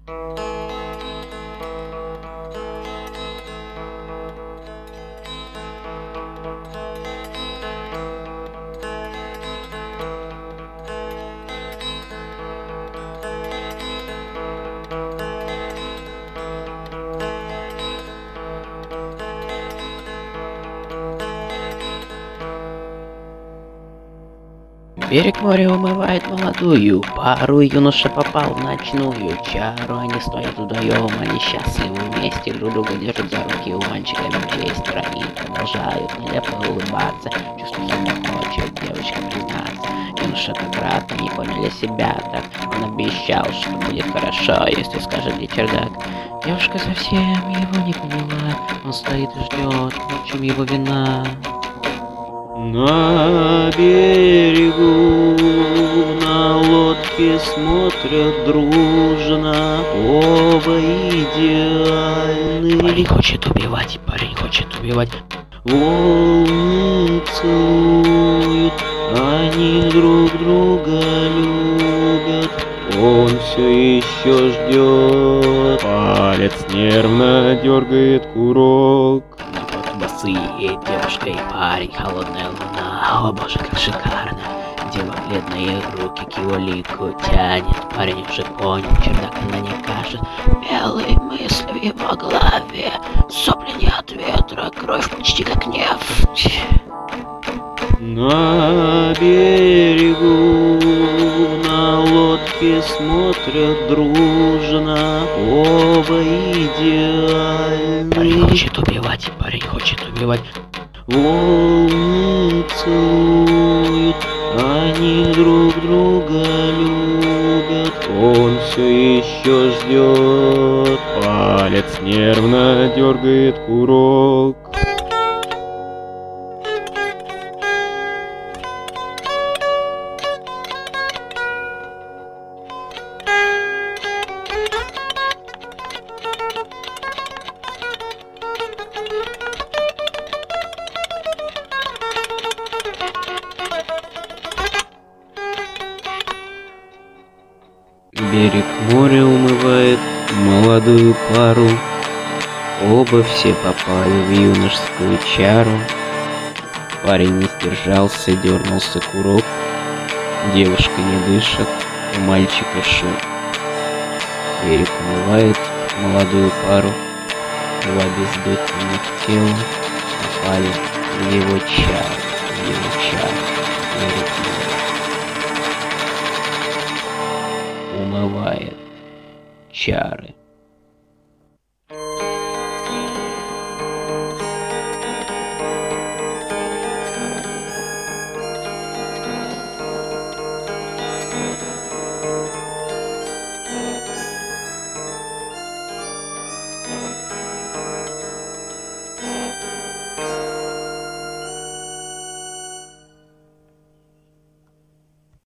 Берег моря умывает молодую пару, юноша попал в ночную чару. Они стоят вдвоем, они счастливы вместе, друг друга держат за руки, у мальчика есть, они продолжают нелепо улыбаться. Чувствует, что хочет девочка признаться. Юноша так рад, они поняли себя так. Он обещал, что будет хорошо, если скажет, где чердак. Девушка совсем его не поняла, он стоит и ждет, в чем его вина. На берегу на лодке смотрят дружно, оба идеальны. Парень хочет убивать, парень хочет убивать. Волны целуют, они друг друга любят. Он все еще ждет, палец нервно дергает курок. Босые девушка и парень, холодная луна, о боже, как шикарно. Дева бледные руки к его лику тянет, парень уже понял, чердак она не кажет. Белые мысли в его голове, сопли не от ветра, кровь почти как нефть. На берегу на лодке смотрят дружно, оба идеальны. Парень хочет убивать, парень хочет убивать. Волны целуют, они друг друга любят. Он все еще ждет, палец нервно дергает курок. Берег моря умывает молодую пару, оба все попали в юношескую чару. Парень не сдержался, дернулся курок, девушка не дышит, у мальчика шум. Берег умывает молодую пару, два бездыханных тела попали в его чару, в его чару. Берег умывает чары.